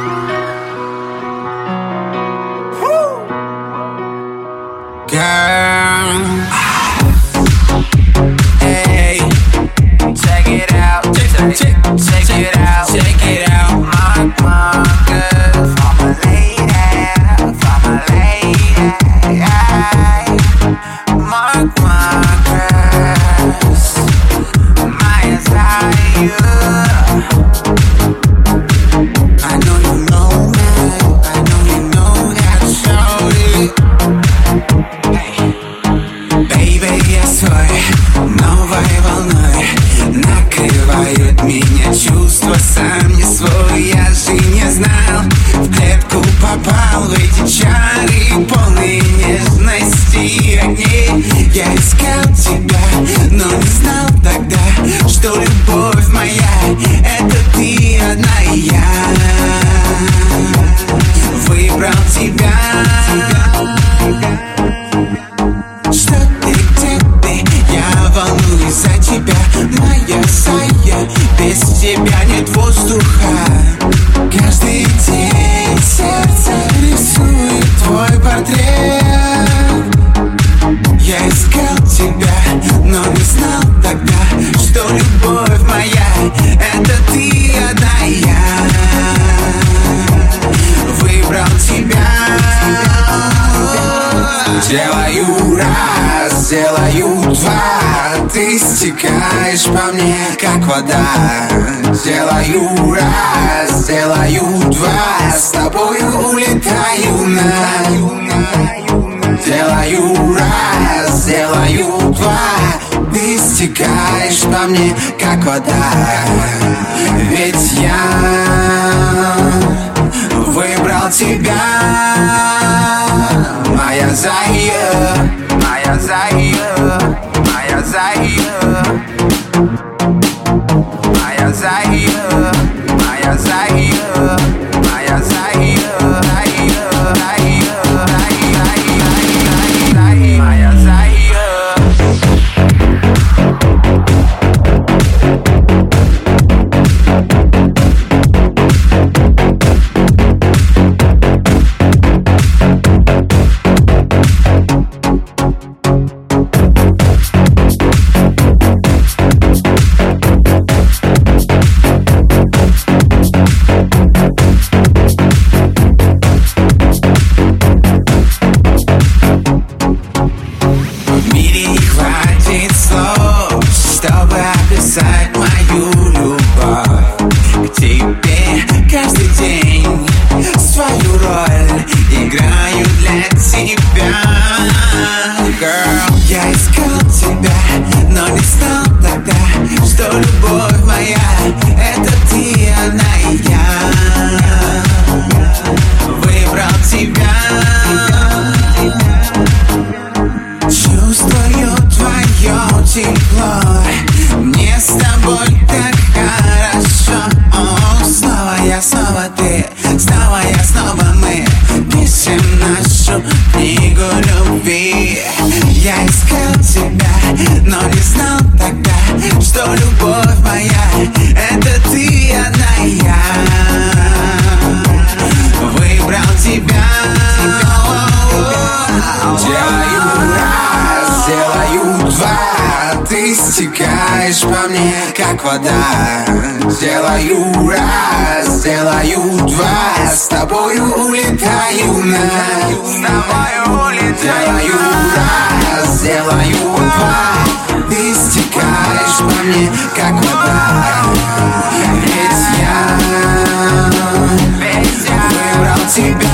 Girl, hey, check it out, check it out, check it out. Mark Marcus, for my lady, Mark Marcus, my desire. I know you know that, I know you know that, shorty. Baby, я свой, новой волной накрывают меня чувства, сам не свой. Я же не знал, в клетку попал, в эти чары полные нежности и огней. Я искал тебя, но не знал тогда, что любовь моя — это ты одна, и я выбрал тебя. Что ты, где ты? Я волнуюсь за тебя, моя Сая. Без тебя нет воздуха. Каждый день сердце рисует твой портрет. Я искал тебя, но не знал тогда, что любовь моя — это ты одна, и я выбрал тебя. Делаю раз, делаю два, ты стекаешь по мне, как вода. Делаю раз, делаю два, с тобою улетаю Делаю раз, делаю два, ты стекаешь по мне, как вода. Ведь я выбрал тебя, моя Зая, моя Зая, моя Зая, моя Зая, моя Зая, моя Зая, моя Зая. В мире не хватит слов, чтобы описать мою любовь к тебе. Каждый день свою роль играю для тебя. Girl, я искал тебя, но не знал тогда, что любовь моя — это ты одна, и я выбрал тебя. Чувствую твое тепло, мне с тобой так хорошо. О, снова я, снова ты, снова я, снова мы пишем нашу книгу любви. Я искал тебя, но не знал тогда, что любовь моя — это ты одна, и я выбрал тебя. Делаю раз, делаю два, ты стекаешь по мне, как вода. Делаю раз, делаю два, с тобою улетаю Делаю раз, делаю два, ты стекаешь по мне, как вода. Ведь я выбрал тебя.